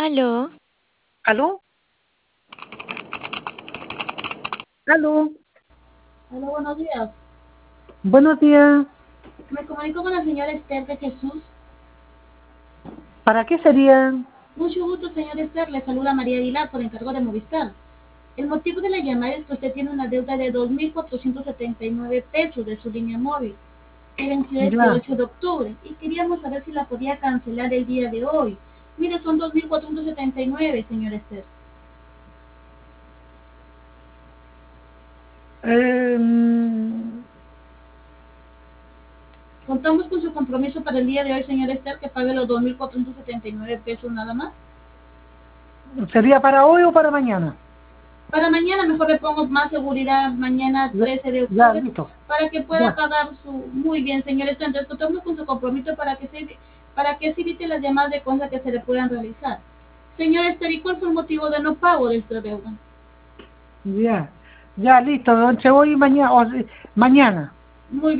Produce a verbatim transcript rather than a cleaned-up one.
Aló, ¿Aló? ¿Aló? Hola, buenos días. Buenos días. Me comunico con la señora Esther de Jesús. ¿Para qué serían? Mucho gusto, señora Esther. Le saluda María Aguilar por encargo de Movistar. El motivo de la llamada es que usted tiene una deuda de dos mil cuatrocientos setenta y nueve pesos de su línea móvil, que venció este Ya. ocho de octubre, y queríamos saber si la podía cancelar el día de hoy. Mire, son dos mil cuatrocientos setenta y nueve, señora Esther. Eh, mm, Contamos con su compromiso para el día de hoy, señora Esther, que pague los dos mil cuatrocientos setenta y nueve pesos nada más. ¿Sería para hoy o para mañana? Para mañana mejor le pongo más seguridad, mañana Ya, trece de ya, octubre, listo. para que pueda Ya. pagar su... Muy bien, señores, entonces contamos con su compromiso para que se para que se evite las llamadas de cosas que se le puedan realizar. Señor Esther, ¿y cuál fue el motivo de no pago de esta deuda? Ya. Ya, listo. Entre hoy y mañana. o sea, mañana. Muy